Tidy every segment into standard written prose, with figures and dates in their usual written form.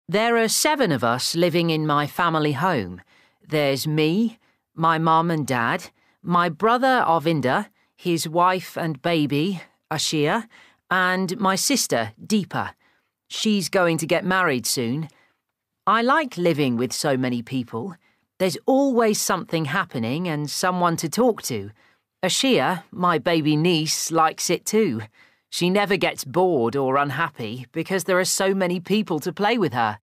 There are 7 of us living in my family home. There's me, my mum and dad, my brother Arvinder, his wife and baby, Ashia, and my sister, Deepa. She's going to get married soon. I like living with so many people. There's always something happening and someone to talk to. Ashia, my baby niece, likes it too. She never gets bored or unhappy because there are so many people to play with her.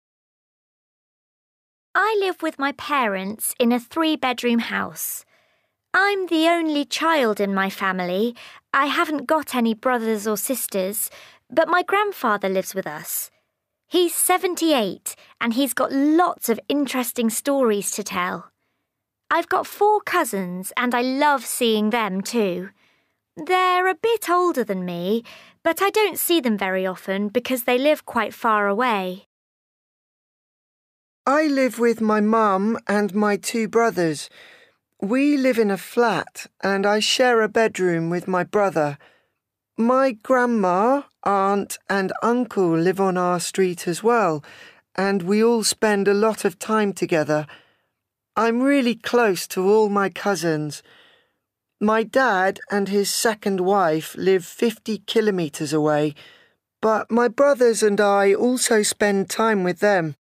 I live with my parents in a 3-bedroom house. I'm the only child in my family. I haven't got any brothers or sisters, but my grandfather lives with us. He's 78 and he's got lots of interesting stories to tell. I've got 4 cousins and I love seeing them too. They're a bit older than me, but I don't see them very often because they live quite far away. I live with my mum and my 2 brothers. We live in a flat and I share a bedroom with my brother. My grandma, aunt and uncle live on our street as well, and we all spend a lot of time together. I'm really close to all my cousins. My dad and his second wife live 50 kilometres away, but my brothers and I also spend time with them.